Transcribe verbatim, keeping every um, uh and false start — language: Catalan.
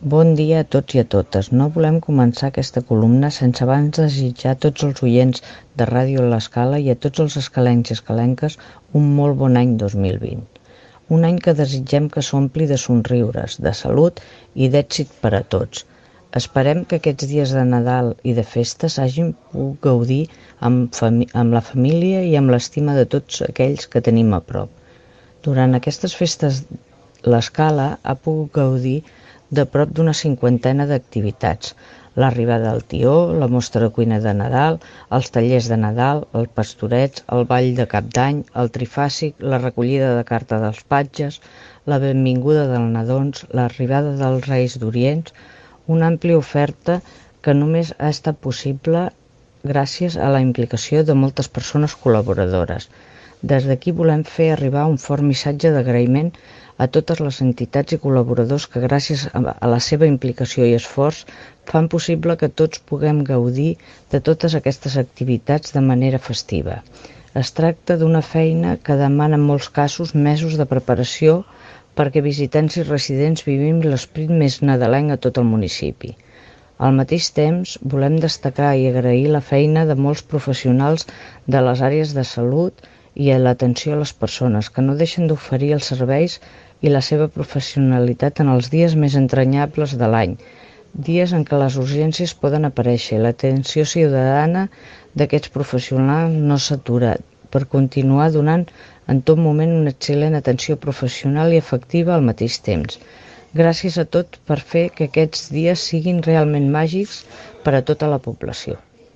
Bon dia a tots i a totes. No volem començar aquesta columna sense abans desitjar a tots els oients de Ràdio l'Escala i a tots els escalencs i escalenques un molt bon any dos mil vint. Un any que desitgem que s'ompli de somriures, de salut i d'èxit per a tots. Esperem que aquests dies de Nadal i de festes hagin pogut gaudir amb, amb la família i amb l'estima de tots aquells que tenim a prop. Durant aquestes festes, l'Escala ha pogut gaudir de prop d'una cinquantena d'activitats. L'arribada del tió, la mostra de cuina de Nadal, els tallers de Nadal, el pastorets, el ball de Cap d'Any, el trifàsic, la recollida de carta dels patges, la benvinguda dels nadons, l'arribada dels Reis d'Orient, una àmplia oferta que només ha estat possible gràcies a la implicació de moltes persones col·laboradores. Des d'aquí volem fer arribar un fort missatge d'agraïment a totes les entitats i col·laboradors que gràcies a la seva implicació i esforç fan possible que tots puguem gaudir de totes aquestes activitats de manera festiva. Es tracta d'una feina que demana en molts casos mesos de preparació perquè visitants i residents vivim l'esperit més nadalenc a tot el municipi. Al mateix temps, volem destacar i agrair la feina de molts professionals de les àrees de salut i a l'atenció a les persones, que no deixen d'oferir els serveis i la seva professionalitat en els dies més entranyables de l'any, dies en què les urgències poden aparèixer. L'atenció ciutadana d'aquests professionals no s'atura per continuar donant en tot moment una excel·lent atenció professional i efectiva al mateix temps. Gràcies a tots per fer que aquests dies siguin realment màgics per a tota la població.